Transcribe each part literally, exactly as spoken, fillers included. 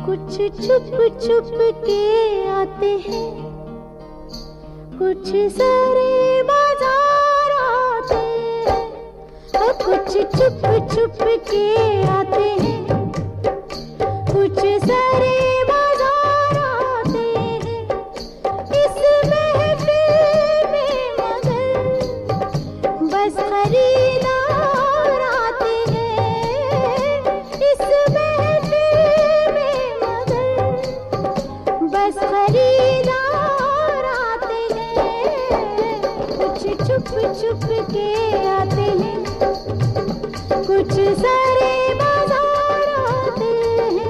कुछ छुप छुप के आते हैं, कुछ सारे बाजार आते हैं, और कुछ छुप छुप के आते हैं, कुछ सारे बाजार आते हैं। इस महफिल में मगर बस खरीदार आते हैं, इस महफिल में मगर बस खरीदार आते हैं। कुछ छुप छुप के आते हैं, कुछ सारे बाजार आते हैं।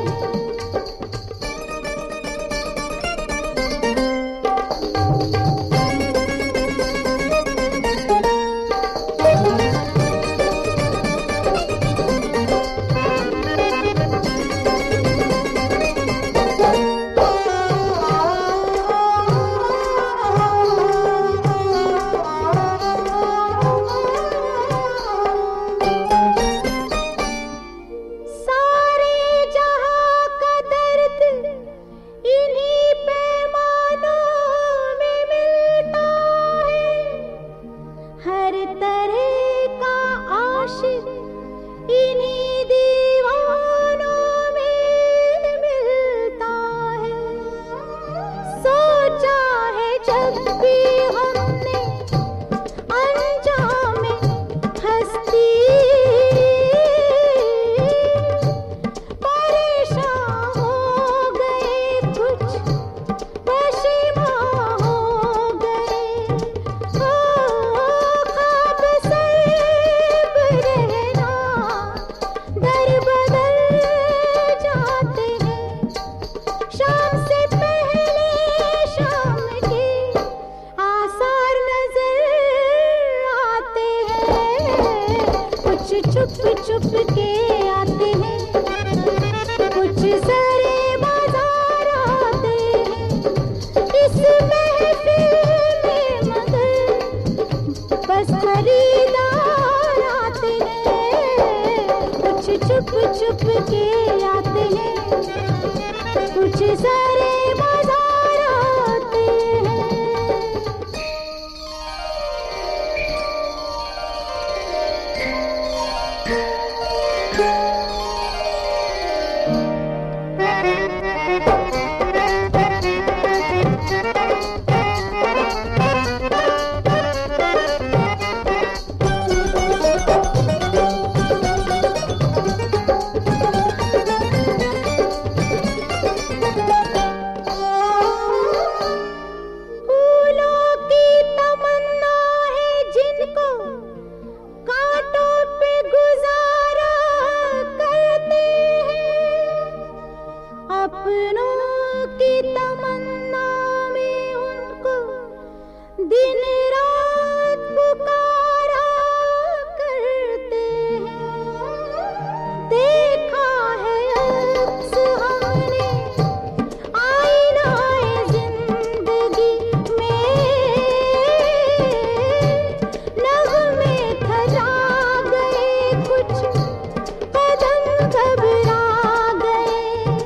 इन्हीं दीवानों में मिलता है। सोचा है जब भी हमने अंजाम हस्ती, परेशान हो गए कुछ परेशान हो गए, ओ ख्वाब सब रहना दर बदल जाते हैं। शाम से पहले शाम के आसार नजर आते हैं, कुछ छुप छुप के आते हैं, कुछ सारे बाजार आते हैं। इस महफिल में मगर बस खरीदार आते हैं, कुछ छुप छुप के आते हैं, कुछ सारे बाजार आते हैं। अपनों की तमन्ना में उनको दिन रात पुकारा करते हैं। देखा है अक्स हमने आईनाए जिंदगी में, नग़्मे थला गए कुछ कदम घबरा गए।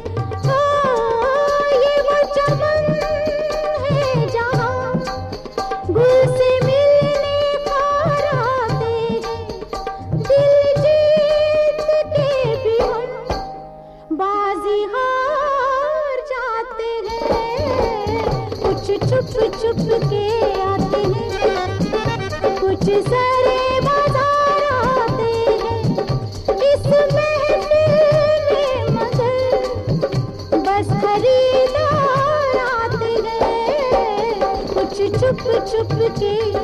गुल से मिलने खार आते हैं, दिल जीत के भी हम बाजी हार जाते हैं। कुछ छुप छुप के आते हैं, कुछ सारे बाजार आते हैं। इस महफिल में मगर बस खरीदार आते हैं, कुछ छुप छुप के